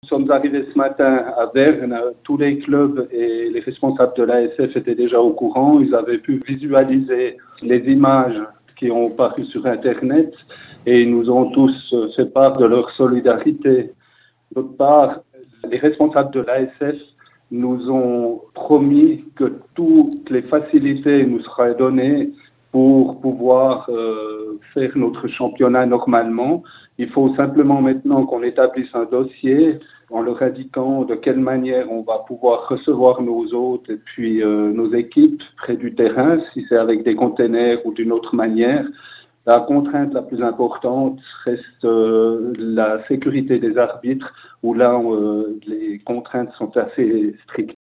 Nous sommes arrivés ce matin à Verne, tous les clubs et les responsables de l'ASF étaient déjà au courant, ils avaient pu visualiser les images qui ont paru sur Internet et ils nous ont tous fait part de leur solidarité. D'autre part, les responsables de l'ASF nous ont promis que toutes les facilités nous seraient données pour pouvoir faire notre championnat normalement. Il faut simplement maintenant qu'on établisse un dossier en leur indiquant de quelle manière on va pouvoir recevoir nos hôtes et puis nos équipes près du terrain, si c'est avec des containers ou d'une autre manière. La contrainte la plus importante reste la sécurité des arbitres, où là, les contraintes sont assez strictes.